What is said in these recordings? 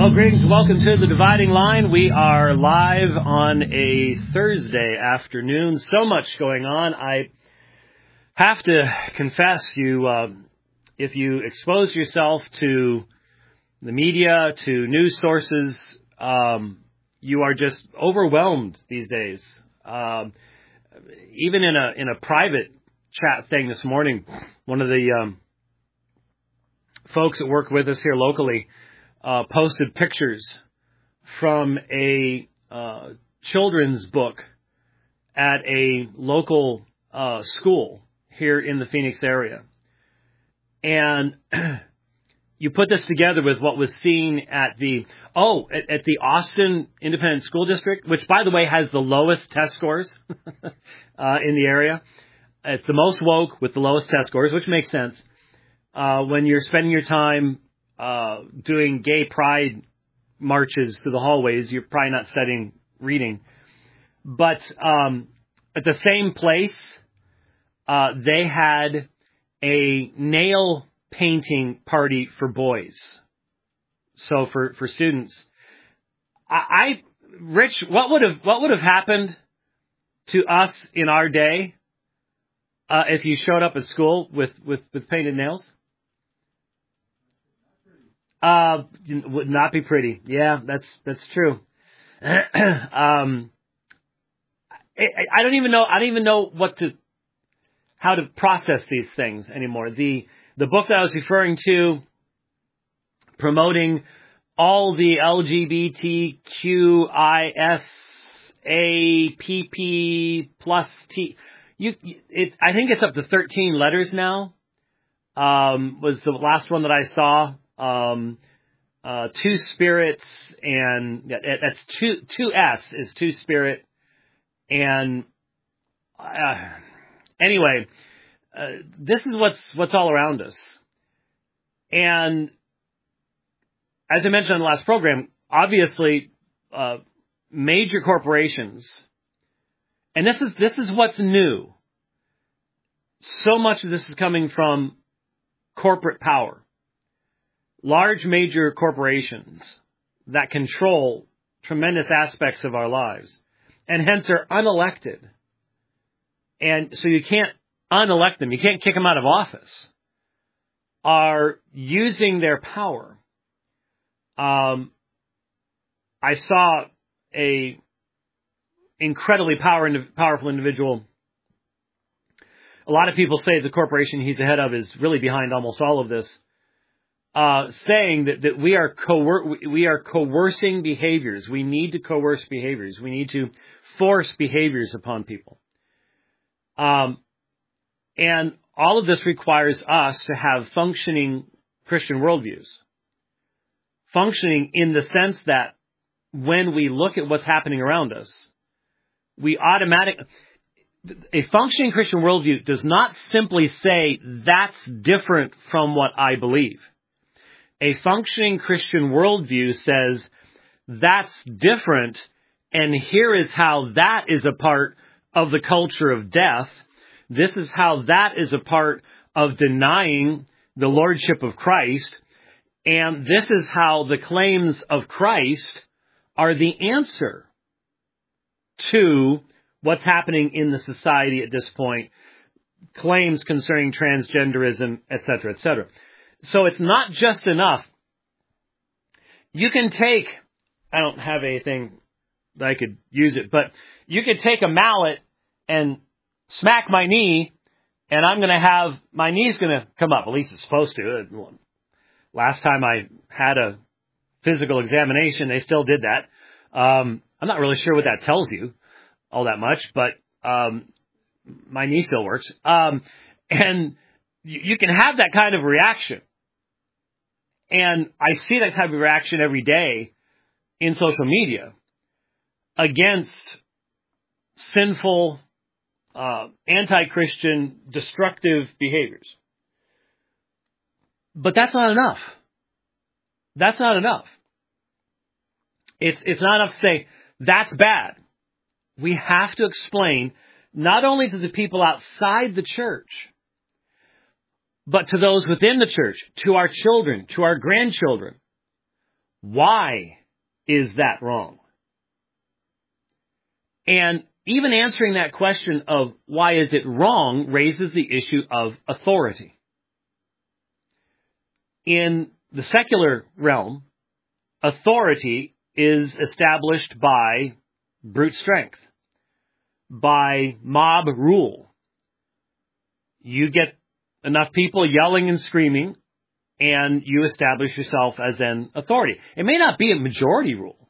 Well, greetings and welcome to The Dividing Line. We are live on a Thursday afternoon. So much going on. I have to confess, if you expose yourself to the media, to news sources, you are just overwhelmed these days. Even in a private chat thing this morning, one of the folks that work with us here locally posted pictures from a children's book at a local school here in the Phoenix area. And you put this together with what was seen at the Austin Independent School District, which, by the way, has the lowest test scores in the area. It's the most woke with the lowest test scores, which makes sense. When you're spending your time doing gay pride marches through the hallways, you're probably not studying reading. But at the same place, they had a nail painting party for boys. So for students, Rich, what would have happened to us in our day if you showed up at school with painted nails? Would not be pretty. Yeah, that's true. I don't even know how to process these things anymore. The book that I was referring to, promoting all the LGBTQISAPP plus T. I think it's up to 13 letters now. Was the last one that I saw. Two spirits, and that's two S is two spirit. And anyway, this is what's all around us. And as I mentioned on the last program, obviously, major corporations, and this is what's new. So much of this is coming from corporate power. Large major corporations that control tremendous aspects of our lives and hence are unelected. And so you can't unelect them. You can't kick them out of office. Are using their power. I saw a incredibly powerful individual. A lot of people say the corporation he's the head of is really behind almost all of this. Saying that we are coercing behaviors. We need to coerce behaviors. We need to force behaviors upon people. And all of this requires us to have functioning Christian worldviews. Functioning in the sense that when we look at what's happening around us, a functioning Christian worldview does not simply say that's different from what I believe. A functioning Christian worldview says that's different, and here is how that is a part of the culture of death. This is how that is a part of denying the lordship of Christ, and this is how the claims of Christ are the answer to what's happening in the society at this point, claims concerning transgenderism, etc., etc. So it's not just enough. You can take, I don't have anything that I could use it, but you could take a mallet and smack my knee, and my knee's going to come up. At least it's supposed to. Last time I had a physical examination, they still did that. I'm not really sure what that tells you all that much, but my knee still works. And you can have that kind of reaction. And I see that type of reaction every day in social media against sinful, anti-Christian, destructive behaviors. But that's not enough. That's not enough. It's not enough to say, that's bad. We have to explain, not only to the people outside the church, but to those within the church, to our children, to our grandchildren, Why is that wrong? And even answering that question of why is it wrong raises the issue of authority. In the secular realm, authority is established by brute strength, by mob rule. You get enough people yelling and screaming, and you establish yourself as an authority. It may not be a majority rule.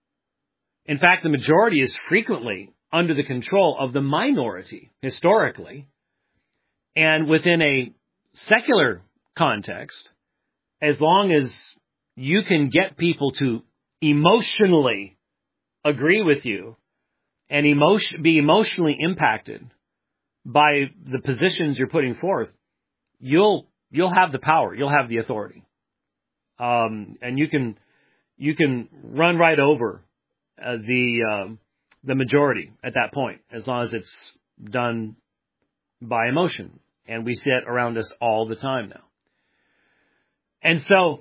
In fact, the majority is frequently under the control of the minority, historically. And within a secular context, as long as you can get people to emotionally agree with you and be emotionally impacted by the positions you're putting forth, you'll have the power, you'll have the authority, and you can run right over the majority at that point, as long as it's done by emotion. And we see it around us all the time now. And so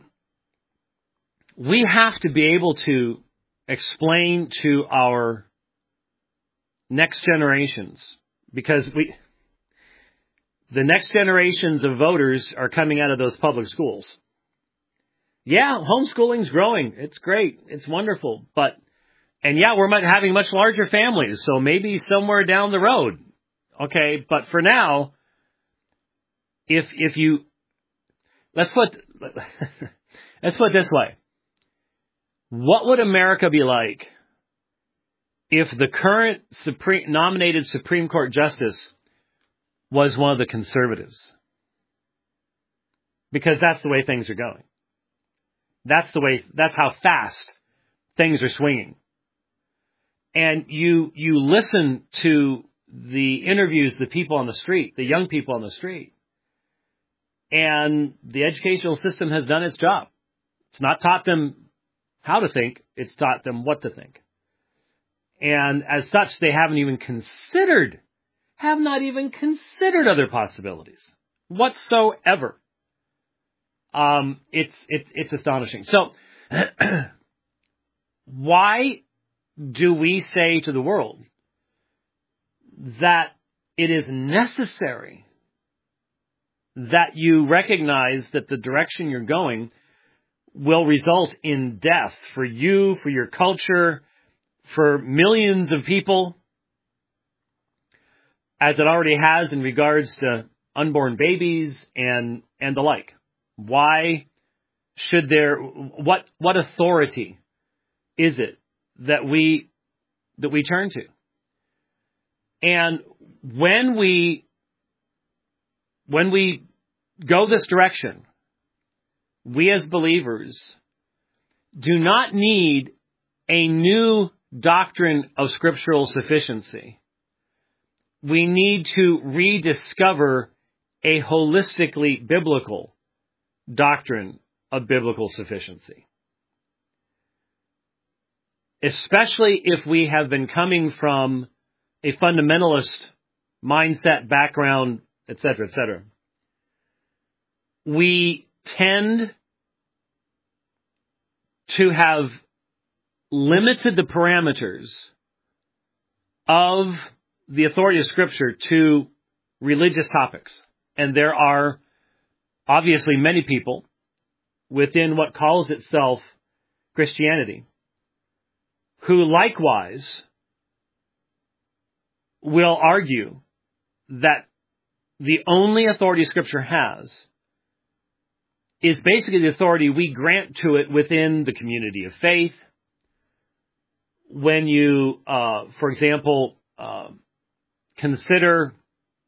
we have to be able to explain to our next generations, because the next generations of voters are coming out of those public schools. Yeah, homeschooling's growing. It's great. It's wonderful. And yeah, we're having much larger families, so maybe somewhere down the road. Okay, but for now, if you, let's put it this way. What would America be like if the current nominated Supreme Court justice was one of the conservatives? Because that's the way things are going. That's how fast things are swinging. And you listen to the interviews, the people on the street, the young people on the street, and the educational system has done its job. It's not taught them how to think, it's taught them what to think. And as such, they have not even considered other possibilities whatsoever. It's astonishing. So, why do we say to the world that it is necessary that you recognize that the direction you're going will result in death for you, for your culture, for millions of people, as it already has in regards to unborn babies and the like? Why should what authority is it that we turn to? And when we go this direction, we as believers do not need a new doctrine of scriptural sufficiency. We need to rediscover a holistically biblical doctrine of biblical sufficiency. Especially if we have been coming from a fundamentalist mindset, background, etc., etc. We tend to have limited the parameters of the authority of Scripture to religious topics. And there are obviously many people within what calls itself Christianity who likewise will argue that the only authority Scripture has is basically the authority we grant to it within the community of faith. When you, for example, consider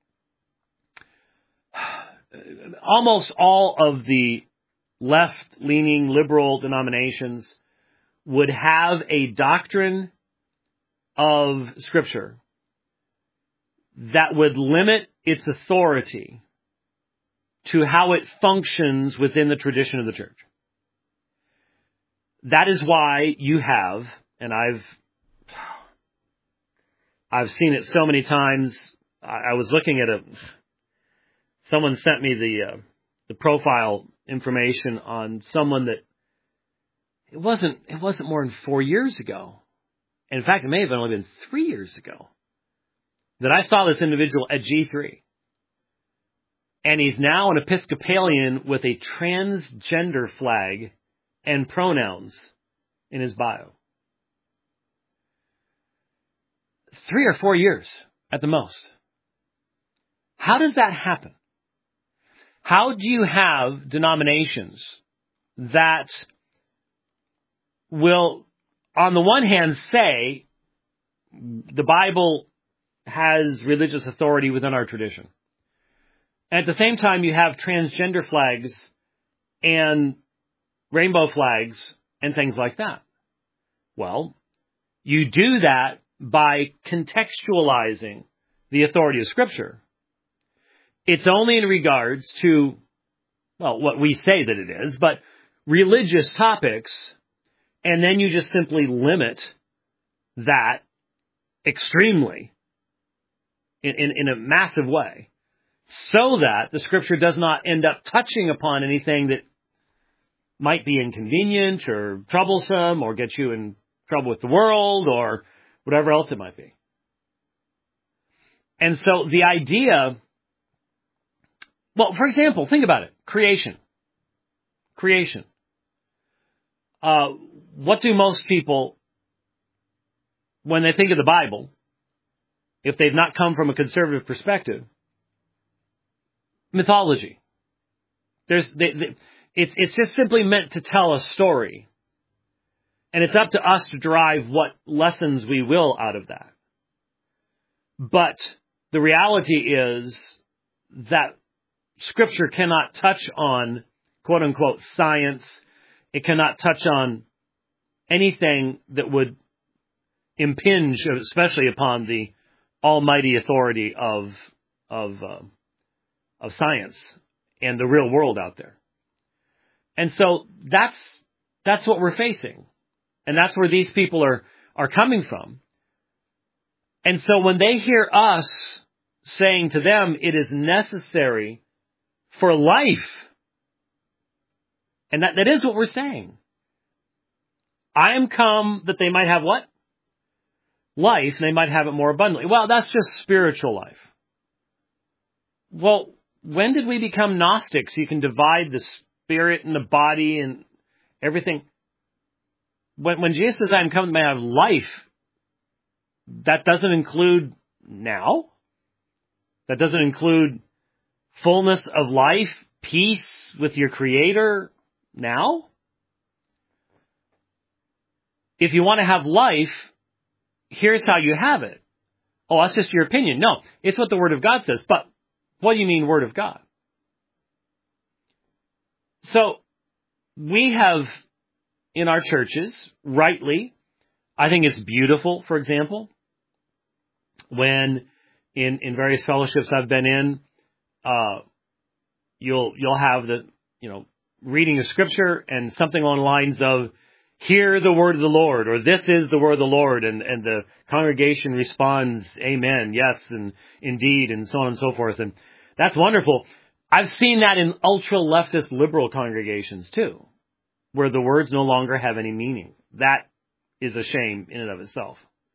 almost all of the left-leaning liberal denominations would have a doctrine of Scripture that would limit its authority to how it functions within the tradition of the church. That is why you have, and I've seen it so many times. I was looking at someone sent me the profile information on someone that it wasn't more than 4 years ago. In fact, it may have only been 3 years ago that I saw this individual at G3. And he's now an Episcopalian with a transgender flag and pronouns in his bio. 3 or 4 years at the most. How does that happen? How do you have denominations that will, on the one hand, say the Bible has religious authority within our tradition, and at the same time you have transgender flags and rainbow flags and things like that? Well, you do that by contextualizing the authority of Scripture. It's only in regards to, well, what we say that it is, but religious topics, and then you just simply limit that extremely in a massive way, so that the Scripture does not end up touching upon anything that might be inconvenient or troublesome or get you in trouble with the world or whatever else it might be. And so the idea, well, for example, think about it. Creation. What do most people, when they think of the Bible, if they've not come from a conservative perspective, mythology. It's just simply meant to tell a story. And it's up to us to derive what lessons we will out of that. But the reality is that Scripture cannot touch on, quote unquote, science. It cannot touch on anything that would impinge, especially upon the almighty authority of science and the real world out there. And so that's what we're facing. And that's where these people are coming from. And so when they hear us saying to them, it is necessary for life, and that is what we're saying. I am come that they might have what? Life, and they might have it more abundantly. Well, that's just spiritual life. Well, when did we become Gnostics? You can divide the spirit and the body and everything. When Jesus says, I am come that they might have life, that doesn't include now. That doesn't include fullness of life, peace with your Creator now. If you want to have life, here's how you have it. Oh, that's just your opinion. No, it's what the Word of God says. But what do you mean, Word of God? So, we have in our churches, rightly, I think it's beautiful, for example, when in various fellowships I've been in, you'll have the, reading of Scripture and something along the lines of, hear the word of the Lord, or this is the word of the Lord, and the congregation responds, amen, yes, and indeed, and so on and so forth. And that's wonderful. I've seen that in ultra-leftist liberal congregations too, where the words no longer have any meaning. That is a shame in and of itself.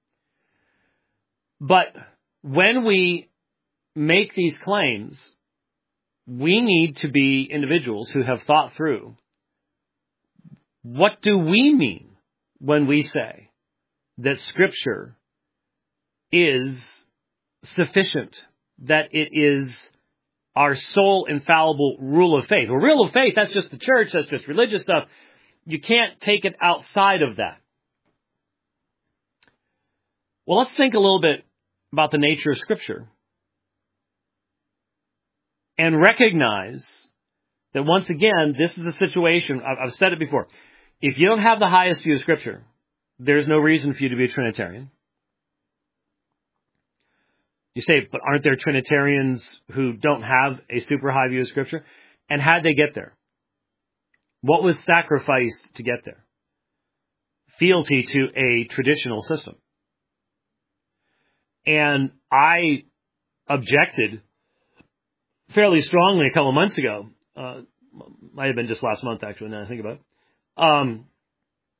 But when we make these claims, we need to be individuals who have thought through, what do we mean when we say that Scripture is sufficient, that it is our sole infallible rule of faith? Well, rule of faith, that's just the church, that's just religious stuff. You can't take it outside of that. Well, let's think a little bit about the nature of Scripture and recognize that once again, this is a situation, I've said it before, if you don't have the highest view of Scripture, there's no reason for you to be a Trinitarian. You say, but aren't there Trinitarians who don't have a super high view of Scripture? And how'd they get there? What was sacrificed to get there? Fealty to a traditional system. And I objected fairly strongly a couple of months ago. Might have been just last month, actually, now I think about it.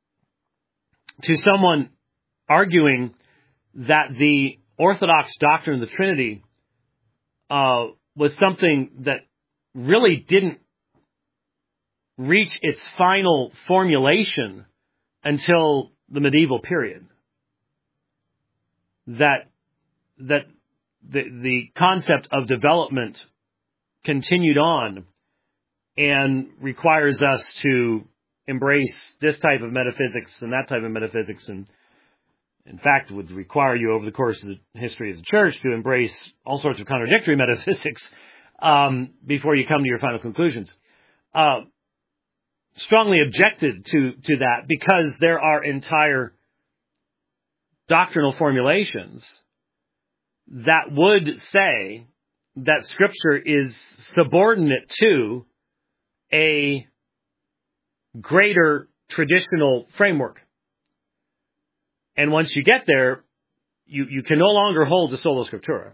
to someone arguing that the Orthodox doctrine of the Trinity was something that really didn't reach its final formulation until the medieval period. That the concept of development continued on and requires us to embrace this type of metaphysics and that type of metaphysics, and in fact would require you over the course of the history of the church to embrace all sorts of contradictory metaphysics before you come to your final conclusions. Strongly objected to that because there are entire doctrinal formulations that would say that Scripture is subordinate to a greater traditional framework. And once you get there, you can no longer hold the sola scriptura.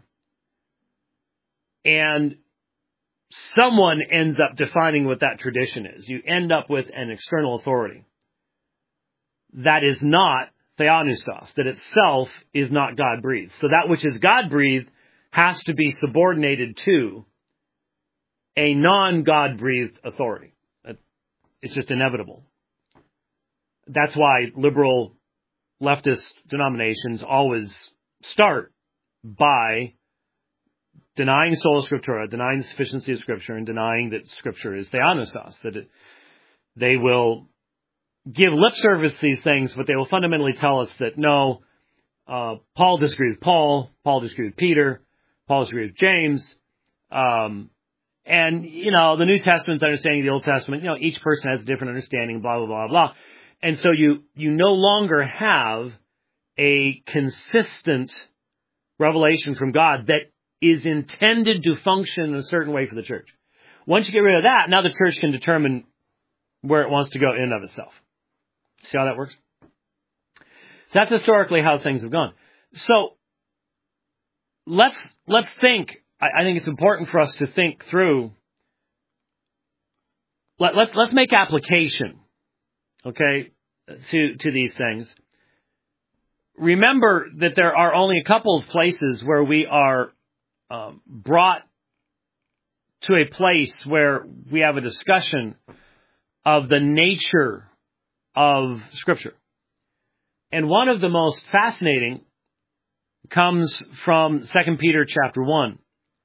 And someone ends up defining what that tradition is. You end up with an external authority that is not theopneustos, that itself is not God-breathed. So that which is God-breathed has to be subordinated to a non-God-breathed authority. It's just inevitable. That's why liberal leftist denominations always start by denying sola scriptura, denying the sufficiency of Scripture, and denying that Scripture is theopneustos, they will give lip service to these things, but they will fundamentally tell us that no, Paul disagreed with Paul disagreed with Peter, Paul disagreed with James, and, the New Testament's understanding of the Old Testament, each person has a different understanding, blah, blah, blah, blah. And so you no longer have a consistent revelation from God that is intended to function in a certain way for the church. Once you get rid of that, now the church can determine where it wants to go in and of itself. See how that works? So that's historically how things have gone. So let's think. I think it's important for us to think through. Let's make application, okay, to these things. Remember that there are only a couple of places where we are brought to a place where we have a discussion of the nature of Scripture. And one of the most fascinating comes from 2 Peter chapter 1.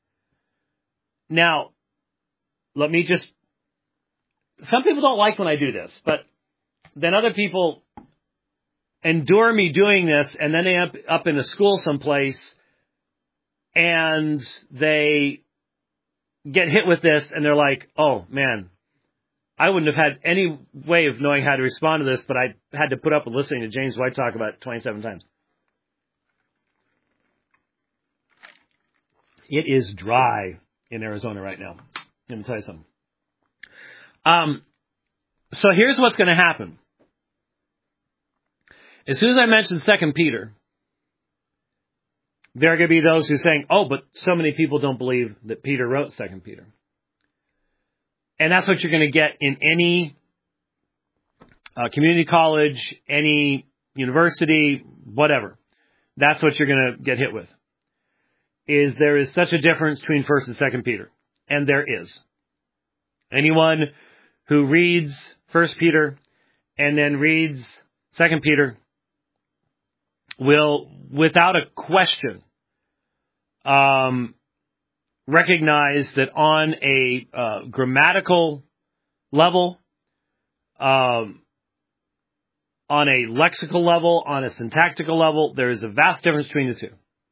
Now, let me just... Some people don't like when I do this, but then other people endure me doing this, and then they end up in a school someplace, and they get hit with this, and they're like, oh, man, I wouldn't have had any way of knowing how to respond to this, but I had to put up with listening to James White talk about it 27 times. It is dry in Arizona right now. Let me tell you something. So here's what's going to happen. As soon as I mention 2 Peter, there are going to be those who are saying, oh, but so many people don't believe that Peter wrote 2 Peter. And that's what you're going to get in any community college, any university, whatever. That's what you're going to get hit with. Is there is such a difference between 1 and 2 Peter. And there is. Anyone who reads 1 Peter and then reads 2 Peter will, without a question, recognize that on a grammatical level, on a lexical level, on a syntactical level, there is a vast difference between the two.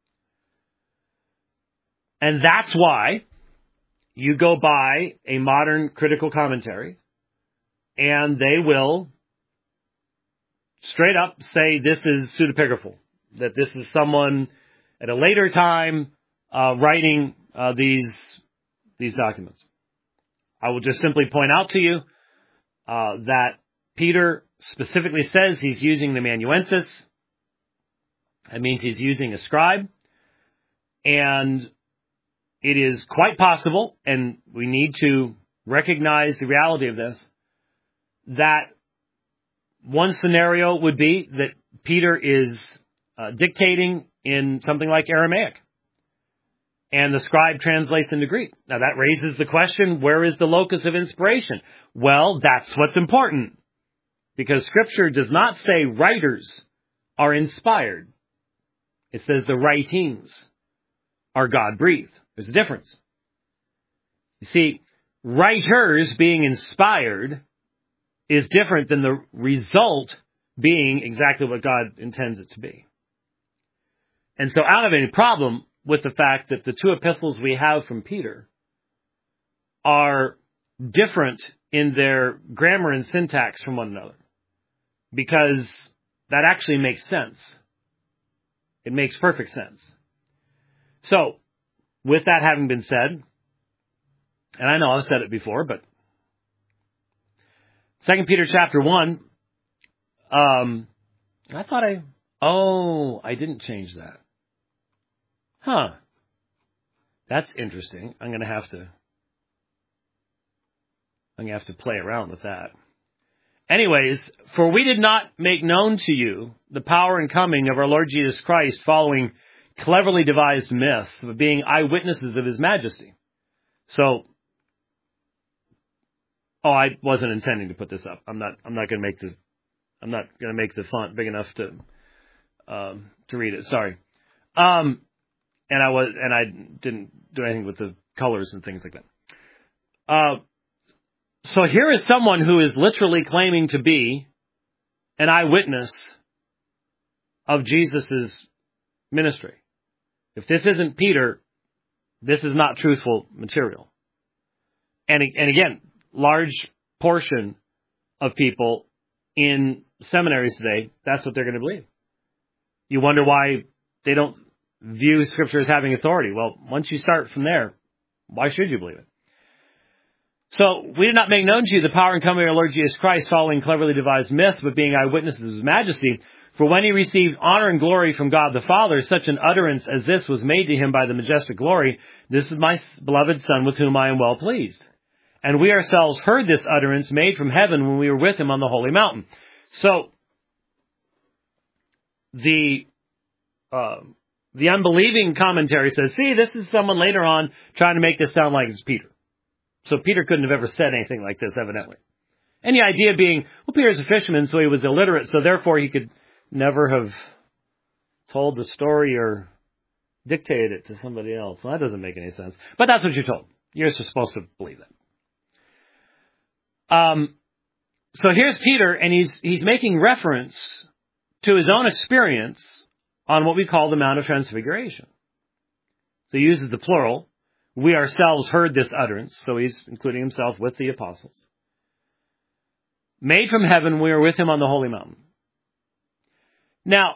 And that's why you go by a modern critical commentary, and they will straight up say this is pseudepigraphal, that this is someone at a later time writing these documents. I will just simply point out to you that Peter specifically says he's using the amanuensis. That means he's using a scribe. And it is quite possible, and we need to recognize the reality of this, that One scenario would be that Peter is dictating in something like Aramaic, and the scribe translates into Greek. Now that raises the question, where is the locus of inspiration? Well, that's what's important, because Scripture does not say writers are inspired. It says the writings are God-breathed. There's a difference. You see, writers being inspired is different than the result being exactly what God intends it to be. And so I don't have any problem with the fact that the two epistles we have from Peter are different in their grammar and syntax from one another, because that actually makes sense. It makes perfect sense. So, with that having been said, and I know I've said it before, but 2 Peter chapter 1, I didn't change that. That's interesting. I'm going to have to play around with that. Anyways, for we did not make known to you the power and coming of our Lord Jesus Christ following cleverly devised myths, but being eyewitnesses of his majesty. So, I wasn't intending to put this up. I'm not going to make the font big enough to read it. Sorry. And I didn't do anything with the colors and things like that. So here is someone who is literally claiming to be an eyewitness of Jesus' ministry. If this isn't Peter, this is not truthful material. And again, large portion of people in seminaries today, that's what they're going to believe. You wonder why they don't view Scripture as having authority. Well, once you start from there, why should you believe it? So, we did not make known to you the power and coming of our Lord Jesus Christ following cleverly devised myths, but being eyewitnesses of his majesty. For when he received honor and glory from God the Father, such an utterance as this was made to him by the majestic glory, "This is my beloved Son with whom I am well pleased." And we ourselves heard this utterance made from heaven when we were with him on the holy mountain. So, the unbelieving commentary says, see, this is someone later on trying to make this sound like it's Peter. So Peter couldn't have ever said anything like this, evidently. And the idea being, well, Peter's a fisherman, so he was illiterate, so therefore he could never have told the story or dictated it to somebody else. Well, that doesn't make any sense. But that's what you're told. You're supposed to believe that. So here's Peter, and he's making reference to his own experience on what we call the Mount of Transfiguration. So he uses the plural. We ourselves heard this utterance, so he's including himself with the apostles. Made from heaven, we were with him on the holy mountain. Now,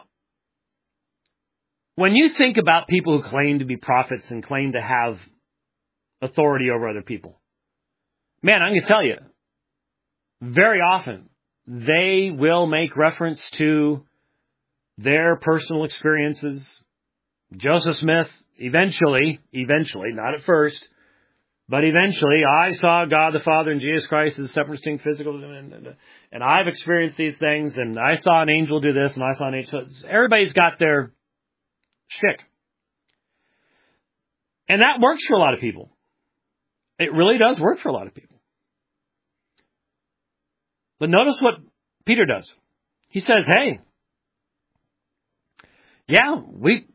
when you think about people who claim to be prophets and claim to have authority over other people, man, I'm going to tell you, very often they will make reference to their personal experiences. Joseph Smith, eventually, not at first, but eventually, I saw God the Father and Jesus Christ as separate, distinct, physical, and I've experienced these things, and I saw an angel do this, and I saw an angel. Everybody's got their shtick. And that works for a lot of people. It really does work for a lot of people. But notice what Peter does. He says, hey, yeah, we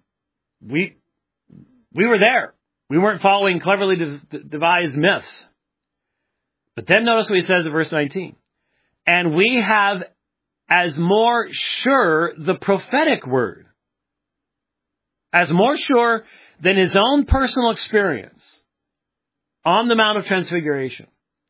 were there. We weren't following cleverly devised myths. But then notice what he says in verse 19. And we have as more sure the prophetic word. As more sure than his own personal experience on the Mount of Transfiguration.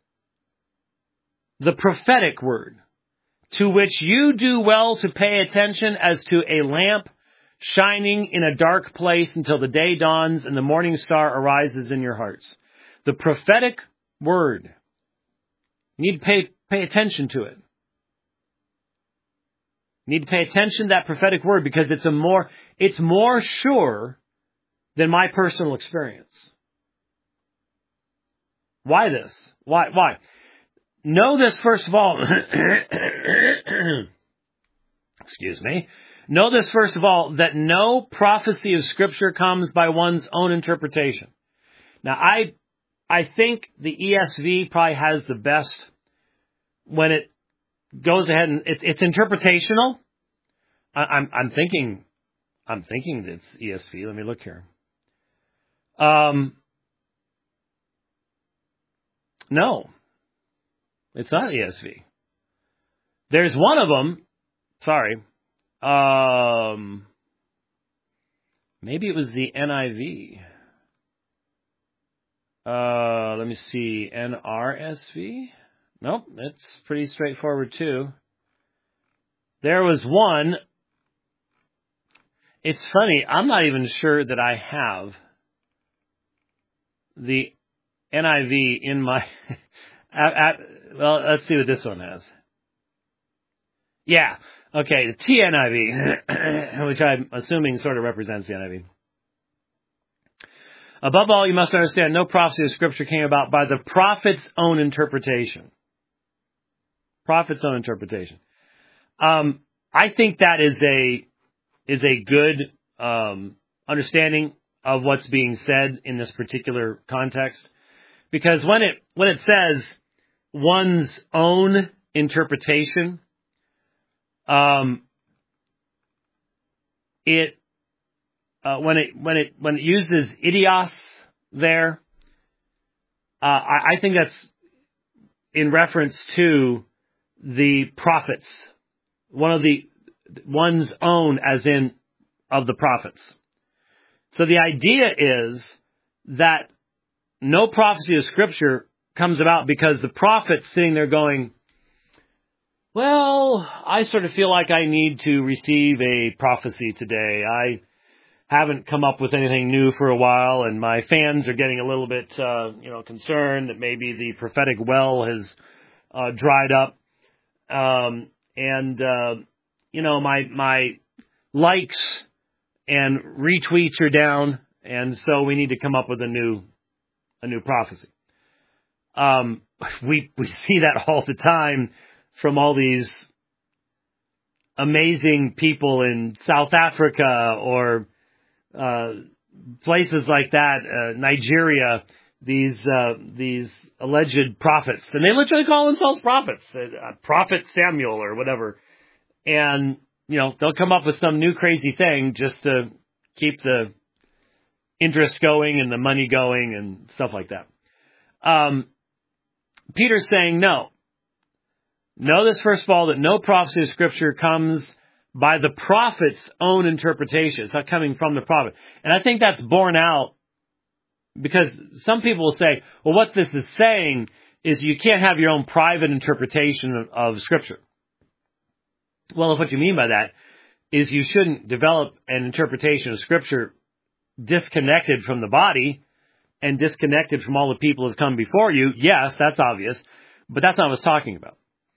The prophetic word, to which you do well to pay attention as to a lamp shining in a dark place until the day dawns and the morning star arises in your hearts. The prophetic word. You need to pay attention to it. You need to pay attention to that prophetic word because it's more sure than my personal experience. Why this? Why? Know this, first of all. Know this, first of all, that no prophecy of Scripture comes by one's own interpretation. Now, I think the ESV probably has the best when it goes ahead and it's interpretational. I'm thinking it's ESV. Let me look here. No, it's not ESV. There's one of them. Sorry. Maybe it was the NIV. Let me see. NRSV? Nope, it's pretty straightforward too. There was one. It's funny, I'm not even sure that I have the NIV in my... well, let's see what this one has. Yeah, okay, the TNIV, which I'm assuming sort of represents the NIV. Above all, you must understand, no prophecy of Scripture came about by the prophet's own interpretation. Prophet's own interpretation. I think that is a good understanding of what's being said in this particular context, because when it says one's own interpretation, when it uses idios there, I think that's in reference to the prophets, one's own, as in of the prophets. So the idea is that no prophecy of Scripture comes about because the prophet's sitting there going, well, I sort of feel like I need to receive a prophecy today. I haven't come up with anything new for a while, and my fans are getting a little bit, concerned that maybe the prophetic well has dried up. My likes and retweets are down, and so we need to come up with a new prophecy. We see that all the time from all these amazing people in South Africa or places like that, Nigeria. These alleged prophets, and they literally call themselves prophets, Prophet Samuel or whatever, and they'll come up with some new crazy thing just to keep the interest going and the money going and stuff like that. Peter's saying no. Know this, first of all, that no prophecy of Scripture comes by the prophet's own interpretation. It's not coming from the prophet, and I think that's borne out. Because some people will say, well, what this is saying is you can't have your own private interpretation of Scripture. Well, if what you mean by that is you shouldn't develop an interpretation of Scripture disconnected from the body and disconnected from all the people who have come before you, yes, that's obvious, but that's not what I was talking about.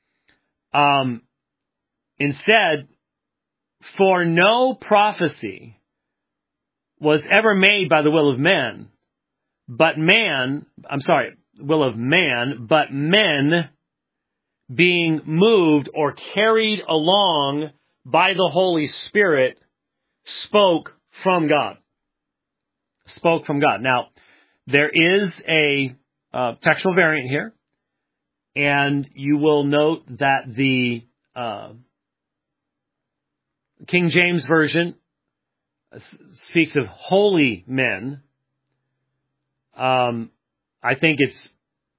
Instead, for no prophecy was ever made by the will of men, but men being moved or carried along by the Holy Spirit spoke from God. Spoke from God. Now, there is a textual variant here, and you will note that the King James Version speaks of holy men. I think it's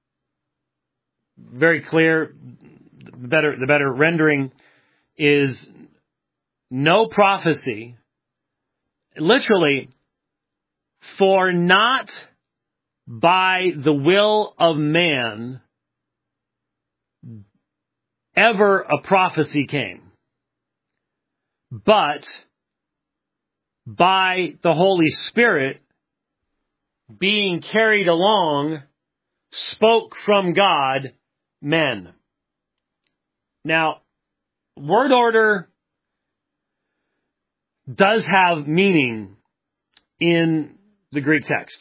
very clear. The better rendering is no prophecy, literally, for not by the will of man ever a prophecy came, but by the Holy Spirit being carried along, spoke from God, men. Now, word order does have meaning in the Greek text.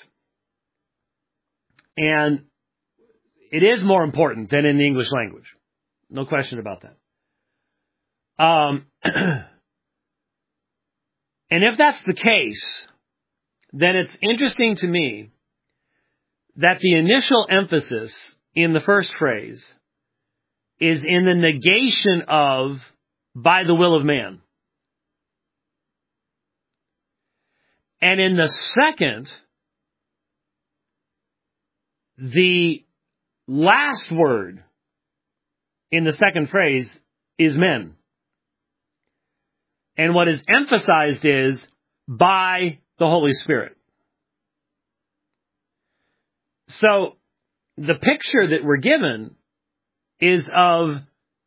And it is more important than in the English language. No question about that. And if that's the case, then it's interesting to me that the initial emphasis in the first phrase is in the negation of by the will of man. And in the second, the last word in the second phrase is men. And what is emphasized is by the Holy Spirit. So the picture that we're given is of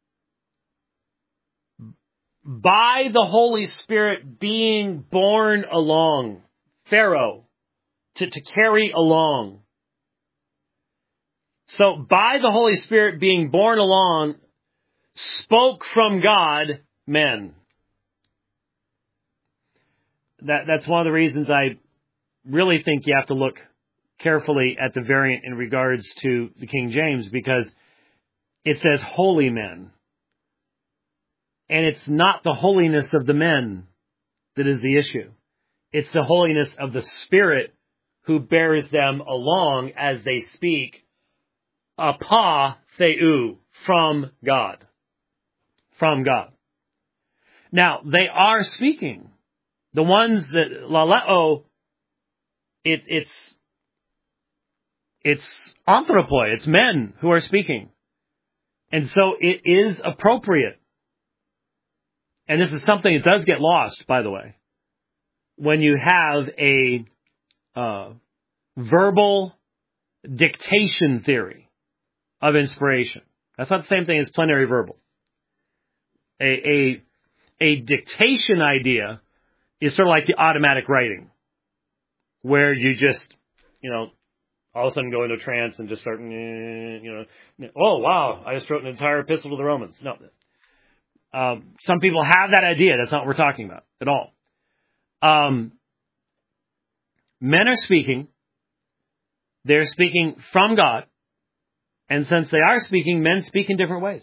by the Holy Spirit being borne along, Pharaoh, to carry along. So by the Holy Spirit being borne along, spoke from God, men. That's one of the reasons I really think you have to look carefully at the variant in regards to the King James, because it says holy men. And it's not the holiness of the men that is the issue. It's the holiness of the Spirit who bears them along as they speak, apa theou, from God. From God. Now, they are speaking. The ones that, laleo, it's anthropoi, it's men who are speaking. And so it is appropriate. And this is something that does get lost, by the way, when you have a verbal dictation theory of inspiration. That's not the same thing as plenary verbal. A dictation idea is sort of like the automatic writing, where you just, all of a sudden go into a trance and just start, oh, wow, I just wrote an entire epistle to the Romans. No. Some people have that idea. That's not what we're talking about at all. Men are speaking. They're speaking from God. And since they are speaking, men speak in different ways.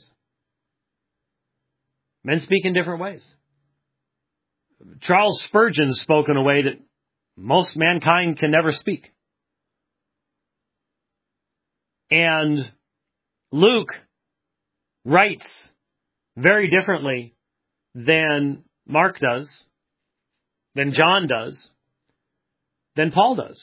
Men speak in different ways. Charles Spurgeon spoke in a way that most mankind can never speak. And Luke writes very differently than Mark does, than John does, than Paul does.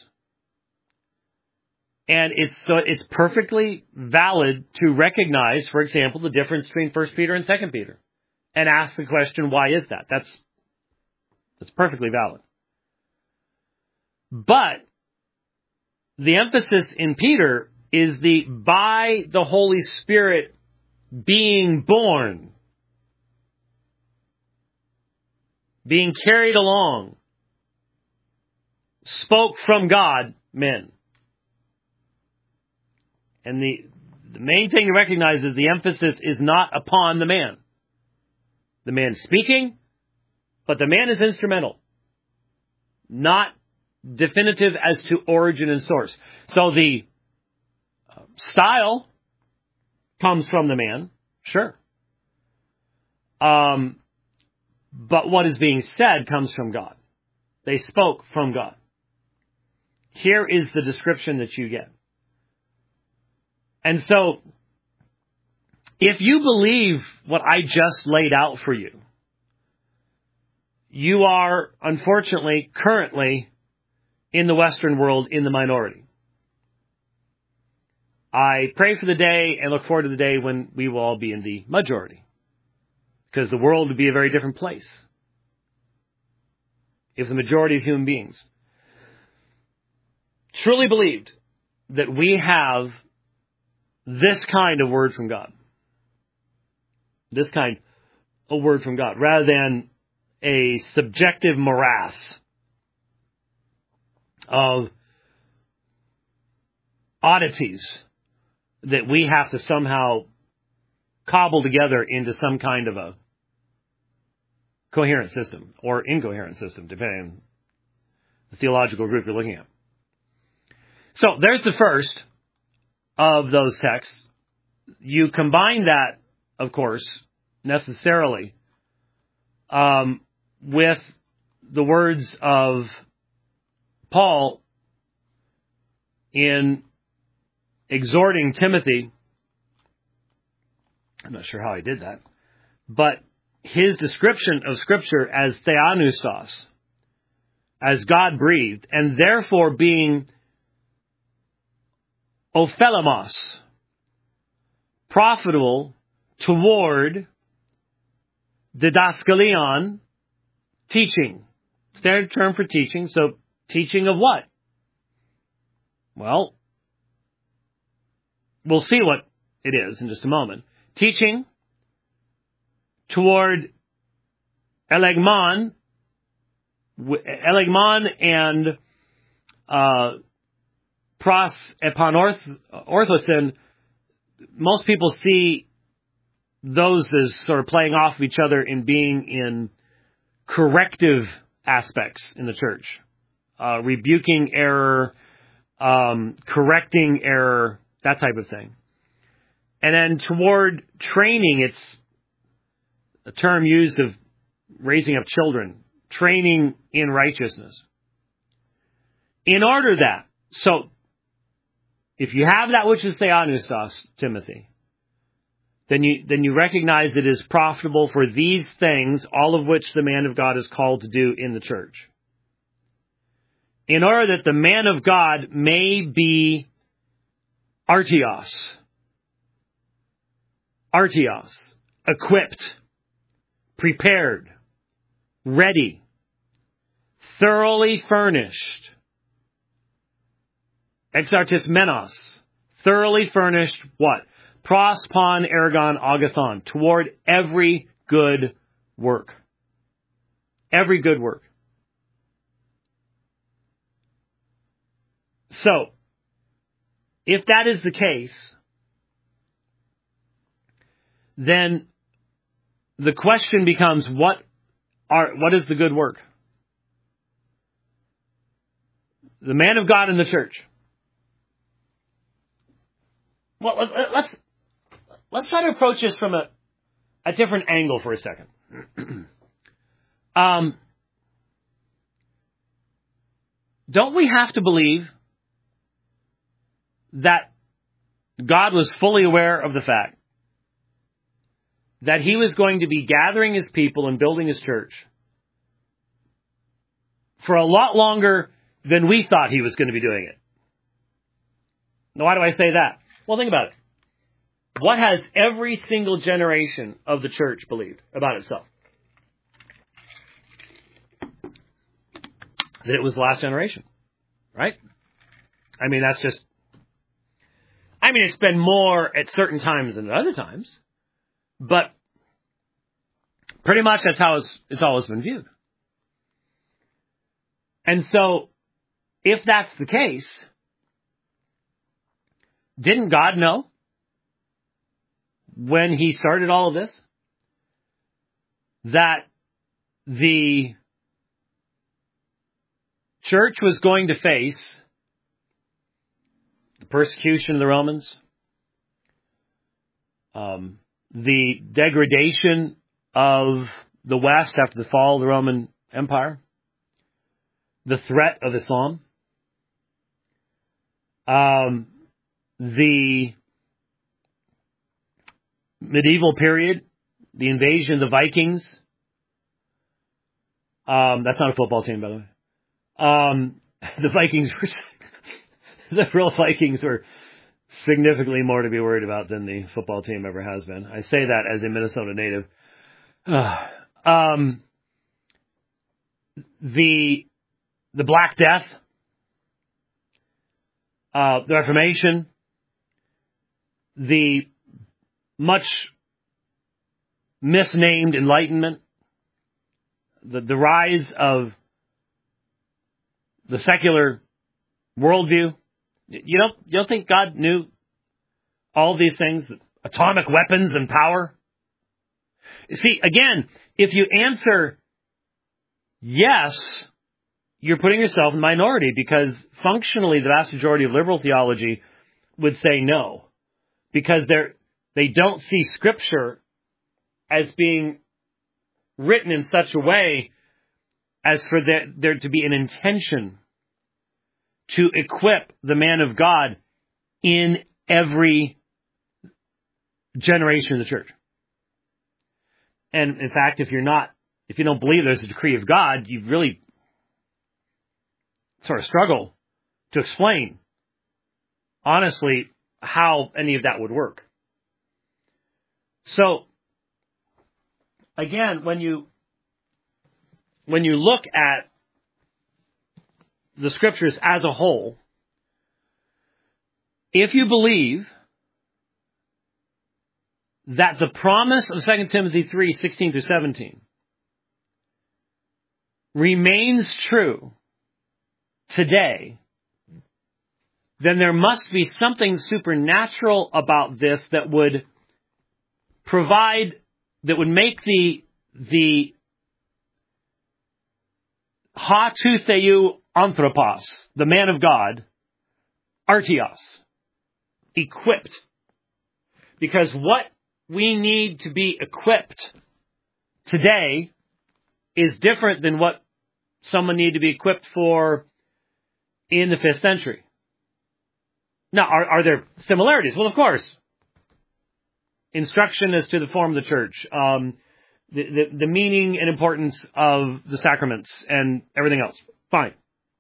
And it's perfectly valid to recognize, for example, the difference between 1 Peter and 2 Peter. And ask the question, why is that? That's perfectly valid. But the emphasis in Peter is the by the Holy Spirit being born, being carried along, spoke from God, men. And the main thing to recognize is the emphasis is not upon the man. The man speaking, but the man is instrumental, not definitive as to origin and source. So the style comes from the man, sure. But what is being said comes from God. They spoke from God. Here is the description that you get. And so, if you believe what I just laid out for you, you are, unfortunately, currently, in the Western world, in the minority. I pray for the day and look forward to the day when we will all be in the majority. Because the world would be a very different place if the majority of human beings truly believed that we have this kind of word from God. This kind of word from God, rather than a subjective morass of oddities that we have to somehow cobble together into some kind of a coherent system or incoherent system, depending on the theological group you're looking at. So there's the first of those texts. You combine that, of course, necessarily with the words of Paul in exhorting Timothy. I'm not sure how he did that, but his description of Scripture as theopneustos, as God-breathed, and therefore being ophelamos, profitable toward didaskalion, teaching. Standard term for teaching. So teaching of what? Well, we'll see what it is in just a moment. Teaching toward elegmon and pros epanorthosin. Most people see those as sort of playing off of each other in being in corrective aspects in the church. Rebuking error, correcting error, that type of thing. And then toward training, it's a term used of raising up children, training in righteousness. In order that, so if you have that which is theopneustos, Timothy, then you recognize it is profitable for these things, all of which the man of God is called to do in the church. In order that the man of God may be artios, equipped, prepared, ready, thoroughly furnished, exartis menos, thoroughly furnished, what? Pros, pon, ergon, agathon, toward every good work. Every good work. So, if that is the case, then the question becomes, what is the good work? The man of God in the church. Well, let's try to approach this from a different angle for a second. Don't we have to believe that God was fully aware of the fact that he was going to be gathering his people and building his church for a lot longer than we thought he was going to be doing it? Now, why do I say that? Well, think about it. What has every single generation of the church believed about itself? That it was the last generation, right? I mean, it's been more at certain times than at other times, but pretty much that's how it's always been viewed. And so, if that's the case, didn't God know when he started all of this that the church was going to face the persecution of the Romans, the degradation of the West after the fall of the Roman Empire, the threat of Islam, the medieval period, the invasion of the Vikings. That's not a football team, by the way. The Vikings were, the real Vikings were significantly more to be worried about than the football team ever has been. I say that as a Minnesota native. The Black Death, the Reformation, the much misnamed Enlightenment, the rise of the secular worldview. You don't think God knew all these things? Atomic weapons and power? You see, again, if you answer yes, you're putting yourself in minority, because functionally the vast majority of liberal theology would say no, because they don't see Scripture as being written in such a way as for there to be an intention to equip the man of God in every generation of the church. And in fact, if you don't believe there's a decree of God, you really sort of struggle to explain, honestly, how any of that would work. So, again, when you look at the scriptures as a whole, if you believe that the promise of 2 Timothy 3:16-17 remains true today, then there must be something supernatural about this that would make the hatutheu anthropos, the man of God, artios, equipped. Because what we need to be equipped today is different than what someone needed to be equipped for in the 5th century. Now, are there similarities? Well, of course. Instruction as to the form of the church, the meaning and importance of the sacraments and everything else. Fine.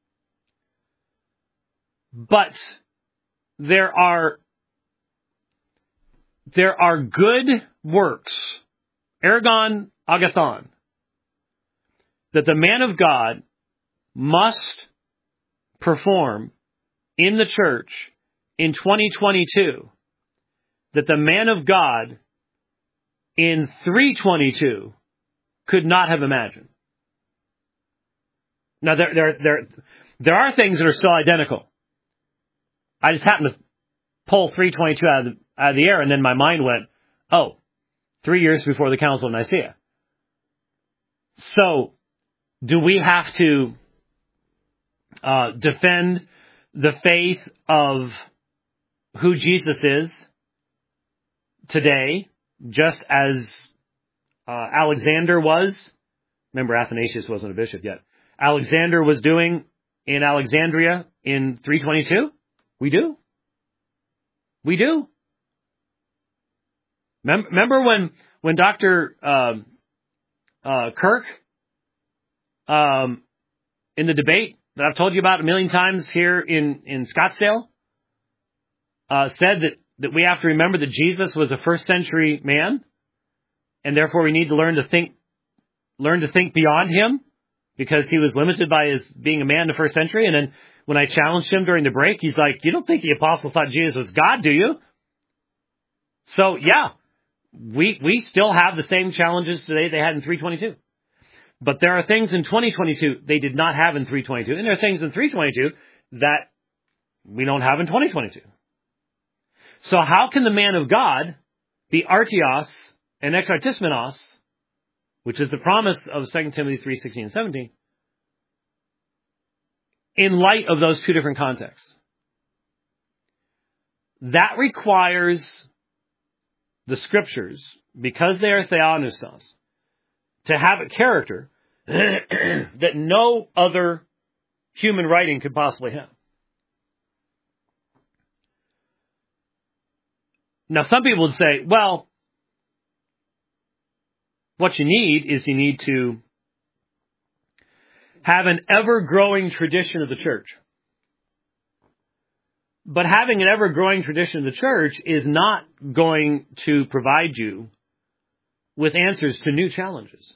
But there are good works, ergon agathon, that the man of God must perform in the church in 2022, that the man of God in 322 could not have imagined. Now, there are things that are still identical. I just happened to pull 322 out of the air, and then my mind went, 3 years before the Council of Nicaea. So, do we have to defend the faith of who Jesus is today, just as Alexander was? Remember, Athanasius wasn't a bishop yet. Alexander was doing in Alexandria in 322? We do. We do. Remember when Dr. Kirk, in the debate that I've told you about a million times here in Scottsdale, said that we have to remember that Jesus was a 1st century man, and therefore we need to learn to think beyond him, because he was limited by his being a man in the 1st century. And then when I challenged him during the break, he's like, "You don't think the apostle thought Jesus was God, do you?" So yeah, we still have the same challenges today they had in 322. But there are things in 2022 they did not have in 322. And there are things in 322 that we don't have in 2022. So how can the man of God be artios and exartismenos, which is the promise of 2 Timothy 3:16 and 17, in light of those two different contexts? That requires the scriptures, because they are theopneustos, to have a character that no other human writing could possibly have. Now, some people would say, well, what you need to have an ever-growing tradition of the church. But having an ever-growing tradition of the church is not going to provide you with answers to new challenges.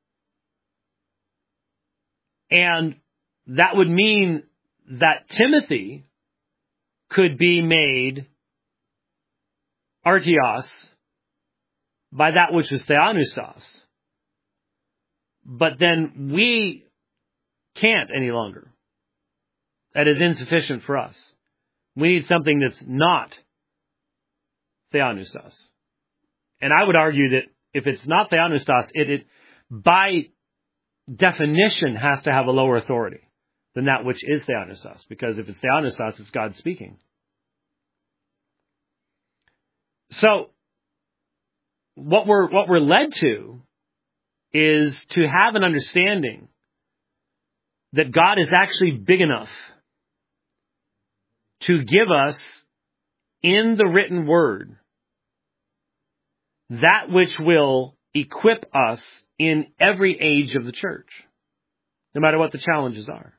And that would mean that Timothy could be made artios by that which is theopneustos. But then we can't any longer. That is insufficient for us. We need something that's not theopneustos. And I would argue that if it's not theopneustos, it by definition has to have a lower authority than that which is theopneustos. Because if it's theopneustos, it's God speaking. So what we're led to is to have an understanding that God is actually big enough to give us in the written word that which will equip us in every age of the church, no matter what the challenges are.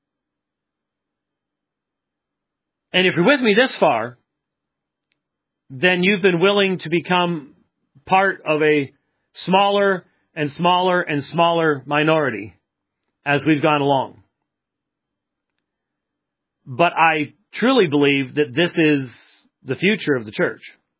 And if you're with me this far, then you've been willing to become part of a smaller and smaller and smaller minority as we've gone along. But I truly believe that this is the future of the church.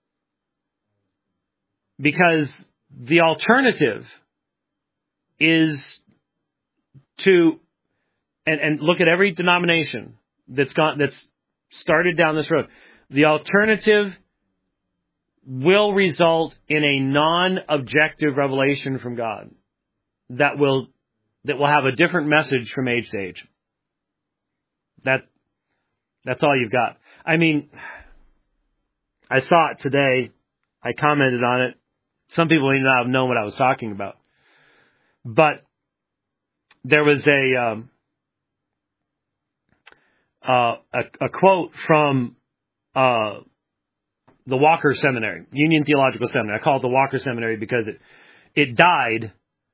Because the alternative is to, and look at every denomination that's started down this road. The alternative will result in a non-objective revelation from God that will have a different message from age to age. That's all you've got. I mean, I saw it today. I commented on it. Some people may not have known what I was talking about. But there was a quote from the Walker Seminary, Union Theological Seminary. I call it the Walker Seminary because it died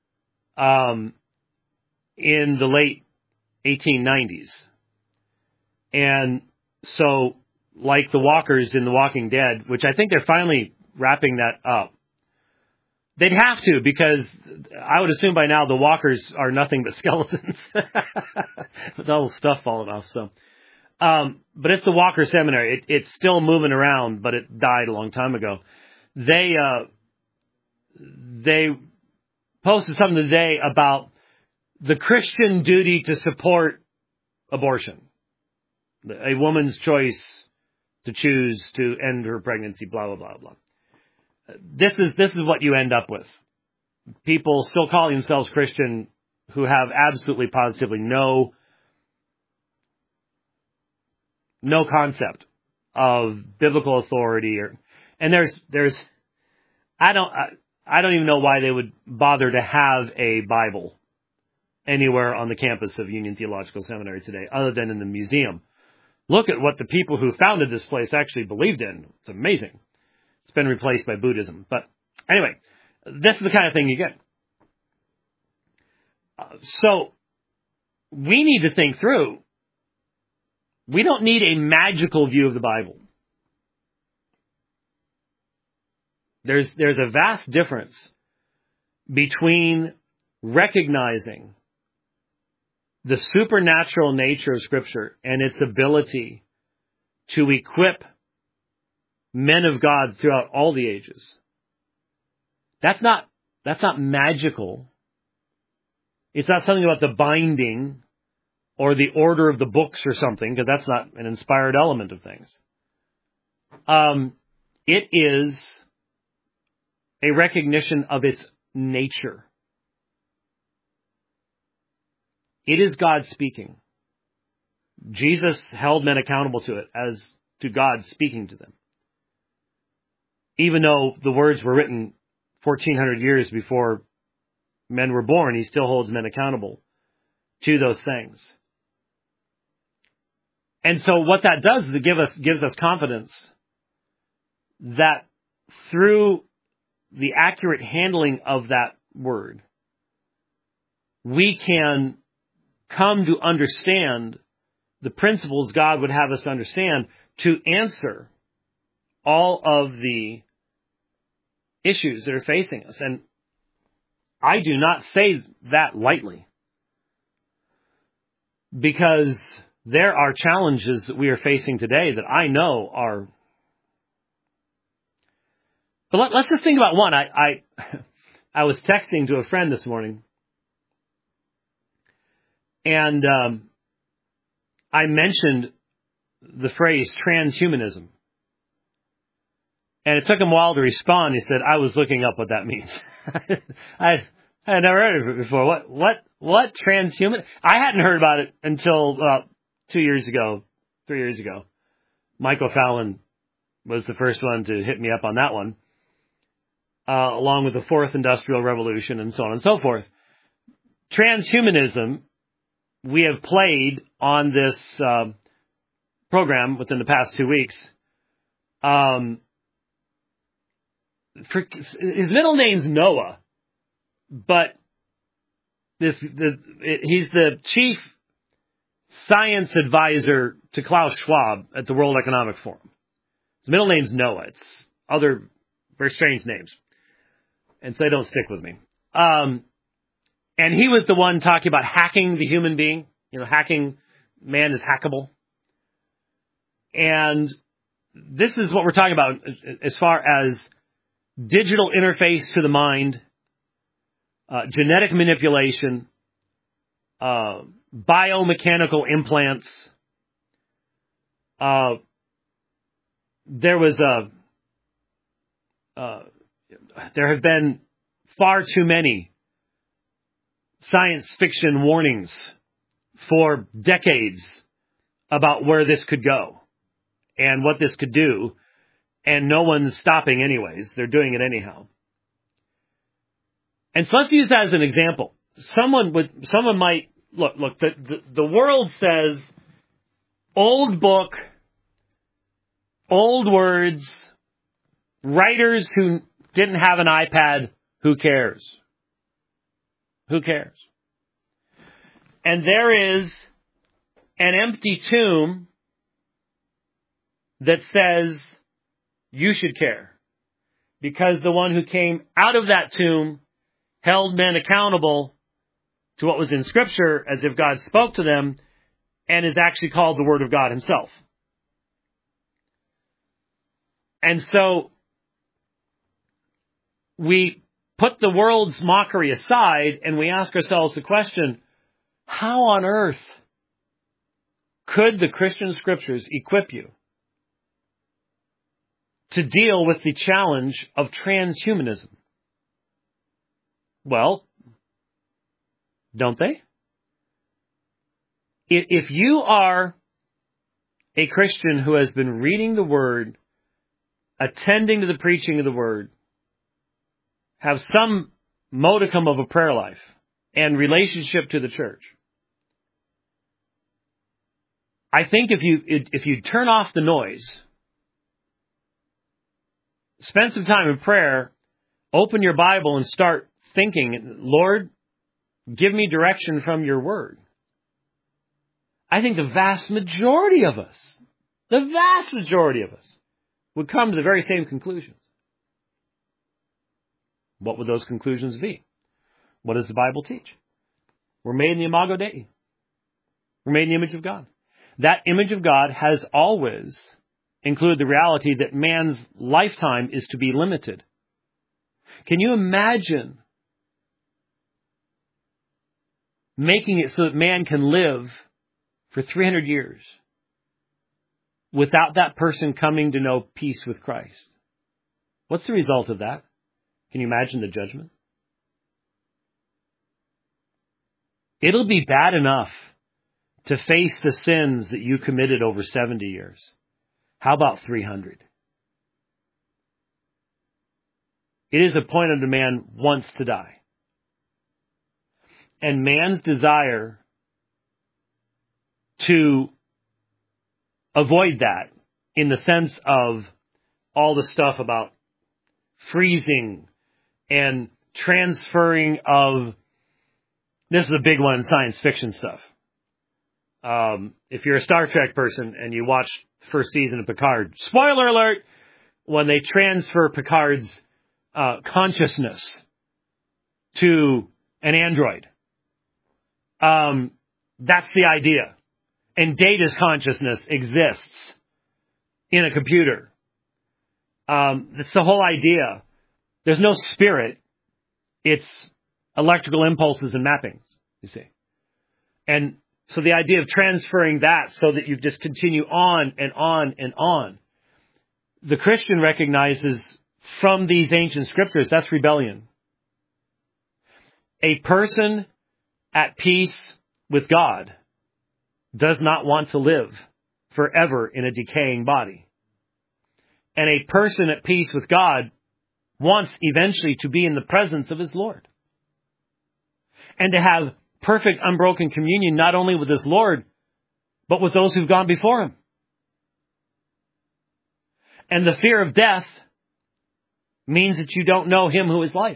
in the late 1890s. And so, like the Walkers in The Walking Dead, which I think they're finally wrapping that up, they'd have to, because I would assume by now the Walkers are nothing but skeletons. With all the stuff falling off, so. But it's the Walker Seminary. It's still moving around, but it died a long time ago. They posted something today about the Christian duty to support abortion. A woman's choice to choose to end her pregnancy, blah, blah, blah, blah. This is what you end up with. People still calling themselves Christian who have absolutely positively no concept of biblical authority, and there's I don't even know why they would bother to have a Bible anywhere on the campus of Union Theological Seminary today, other than in the museum. Look at what the people who founded this place actually believed in. It's amazing. It's been replaced by Buddhism. But anyway, this is the kind of thing you get. So we need to think through. We don't need a magical view of the Bible. There's a vast difference between recognizing the supernatural nature of Scripture and its ability to equip men of God throughout all the ages. That's not magical. It's not something about the binding or the order of the books or something, because that's not an inspired element of things. It is a recognition of its nature. It is God speaking. Jesus held men accountable to it as to God speaking to them. Even though the words were written 1,400 years before men were born, he still holds men accountable to those things. And so what that does is it gives us confidence that through the accurate handling of that word, we can come to understand the principles God would have us understand to answer all of the issues that are facing us. And I do not say that lightly, because there are challenges that we are facing today that I know are... But let's just think about one. I was texting to a friend this morning, and I mentioned the phrase transhumanism. And it took him a while to respond. He said, I was looking up what that means. I had never heard of it before. What transhuman? I hadn't heard about it until 3 years ago. Michael Fallon was the first one to hit me up on that one. along with the Fourth Industrial Revolution and so on and so forth. Transhumanism, we have played on this program within the past 2 weeks. His middle name's Noah, but he's the chief science advisor to Klaus Schwab at the World Economic Forum. His middle name's Noah. It's other very strange names, and so they don't stick with me. And he was the one talking about hacking the human being. Hacking man is hackable. And this is what we're talking about as far as digital interface to the mind, genetic manipulation, biomechanical implants. There have been far too many science fiction warnings for decades about where this could go and what this could do, and no one's stopping anyways. They're doing it anyhow. And so let's use that as an example. Someone might look, the world says old book, old words, writers who didn't have an iPad, who cares? Who cares? And there is an empty tomb that says you should care, because the one who came out of that tomb held men accountable to what was in Scripture as if God spoke to them, and is actually called the Word of God himself. And so we put the world's mockery aside and we ask ourselves the question, how on earth could the Christian Scriptures equip you to deal with the challenge of transhumanism? Well, don't they? If you are a Christian who has been reading the Word, attending to the preaching of the Word, have some modicum of a prayer life and relationship to the church, I think if you turn off the noise, spend some time in prayer, open your Bible and start thinking, Lord, give me direction from your Word, I think the vast majority of us would come to the very same conclusions. What would those conclusions be? What does the Bible teach? We're made in the imago Dei. We're made in the image of God. That image of God has always included the reality that man's lifetime is to be limited. Can you imagine making it so that man can live for 300 years without that person coming to know peace with Christ? What's the result of that? Can you imagine the judgment? It'll be bad enough to face the sins that you committed over 70 years. How about 300? It is appointed a man once to die. And man's desire to avoid that, in the sense of all the stuff about freezing and transferring of, this is a big one in science fiction stuff. If you're a Star Trek person and you watch the first season of Picard, spoiler alert, when they transfer Picard's consciousness to an android, that's the idea. And Data's consciousness exists in a computer. That's the whole idea. There's no spirit. It's electrical impulses and mappings, you see. And so the idea of transferring that so that you just continue on and on and on. The Christian recognizes from these ancient scriptures, that's rebellion. A person at peace with God does not want to live forever in a decaying body. And a person at peace with God wants eventually to be in the presence of his Lord. And to have perfect, unbroken communion not only with his Lord, but with those who've gone before him. And the fear of death means that you don't know him who is life.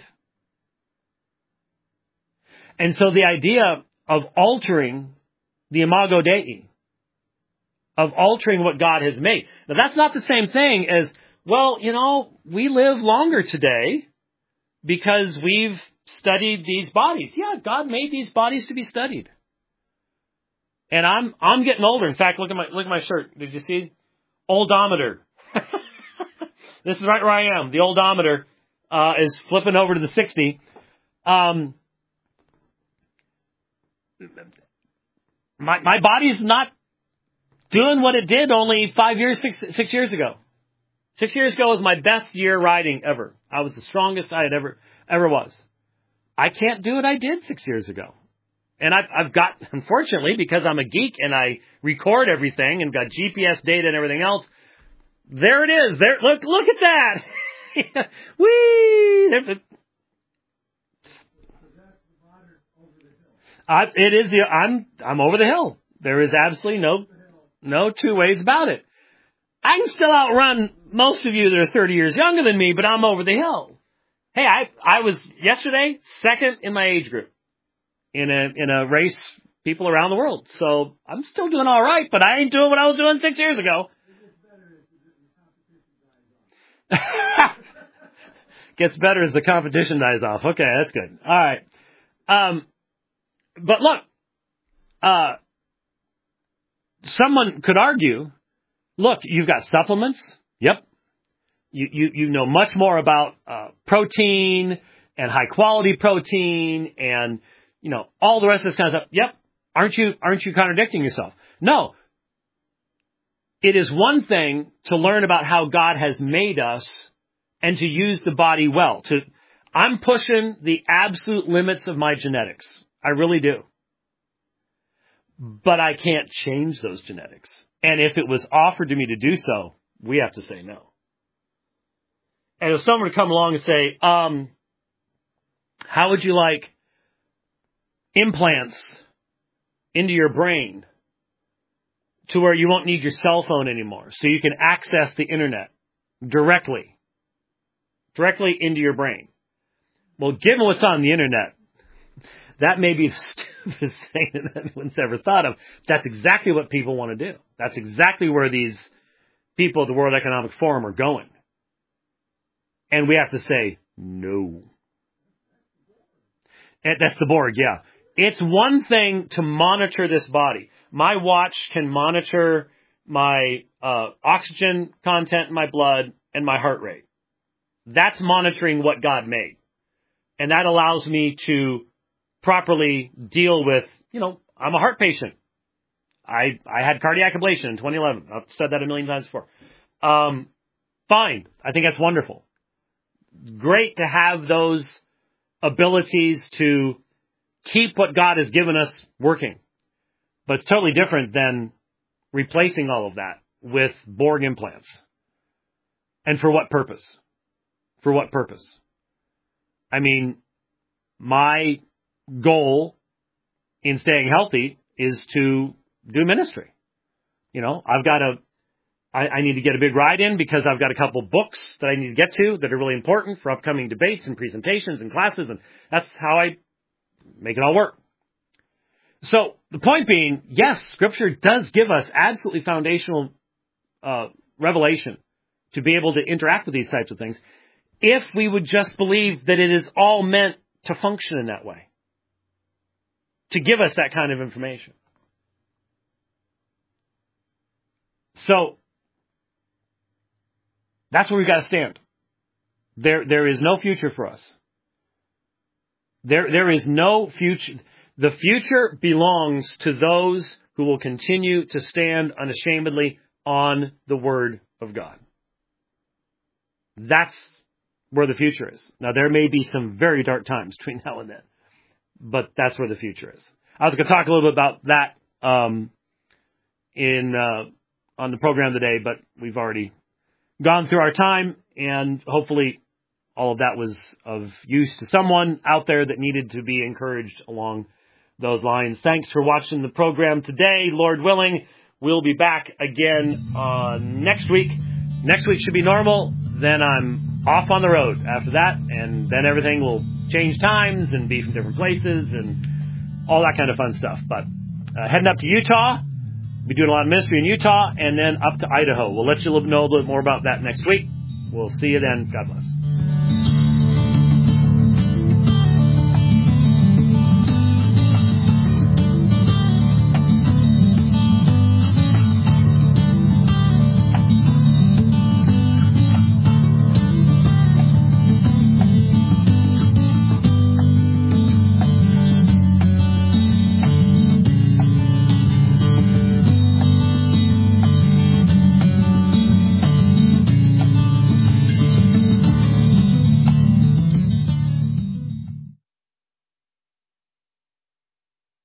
And so the idea of altering the imago Dei, of altering what God has made. Now that's not the same thing as, well, we live longer today because we've studied these bodies. Yeah, God made these bodies to be studied. And I'm getting older. In fact, look at my shirt. Did you see? Oldometer. This is right where I am. The oldometer is flipping over to the 60. My body is not doing what it did only 6 years ago. 6 years ago was my best year riding ever. I was the strongest I had ever was. I can't do what I did 6 years ago. And I've got, unfortunately, because I'm a geek and I record everything and got GPS data and everything else, there it is. There, look at that. Whee! It is I'm over the hill. There is absolutely no two ways about it. I can still outrun most of you that are 30 years younger than me, but I'm over the hill. Hey, I was yesterday second in my age group in a race, people around the world. So I'm still doing all right, but I ain't doing what I was doing 6 years ago. Gets better as the competition dies off. Okay, that's good. All right. But look, someone could argue, look, you've got supplements. Yep. You know much more about protein and high quality protein and all the rest of this kind of stuff. Yep. Aren't you contradicting yourself? No. It is one thing to learn about how God has made us and to use the body well. I'm pushing the absolute limits of my genetics. I really do. But I can't change those genetics. And if it was offered to me to do so, we have to say no. And if someone would come along and say, how would you like implants into your brain to where you won't need your cell phone anymore, so you can access the internet directly into your brain? Well, given what's on the internet, that may be the stupidest thing that anyone's ever thought of. That's exactly what people want to do. That's exactly where these people at the World Economic Forum are going. And we have to say, no. And that's the Borg, yeah. It's one thing to monitor this body. My watch can monitor my oxygen content in my blood and my heart rate. That's monitoring what God made. And that allows me to properly deal with, I'm a heart patient. I had cardiac ablation in 2011. I've said that a million times before. Fine. I think that's wonderful. Great to have those abilities to keep what God has given us working. But it's totally different than replacing all of that with Borg implants. And for what purpose? For what purpose? I mean, my goal in staying healthy is to do ministry. I need to get a big ride in because I've got a couple books that I need to get to that are really important for upcoming debates and presentations and classes, and that's how I make it all work. So the point being, yes, Scripture does give us absolutely foundational revelation to be able to interact with these types of things if we would just believe that it is all meant to function in that way, to give us that kind of information. So that's where we've got to stand. There is no future for us. There is no future. The future belongs to those who will continue to stand unashamedly on the Word of God. That's where the future is. Now, there may be some very dark times between now and then, but that's where the future is. I was going to talk a little bit about that on the program today, but we've already gone through our time, and hopefully all of that was of use to someone out there that needed to be encouraged along those lines. Thanks for watching the program today. Lord willing, we'll be back again next week. Next week should be normal. Then I'm off on the road after that, and then everything will change times and be from different places and all that kind of fun stuff. But heading up to Utah, be doing a lot of ministry in Utah, and then up to Idaho. We'll let you know a little bit more about that next week. We'll see you then. God bless.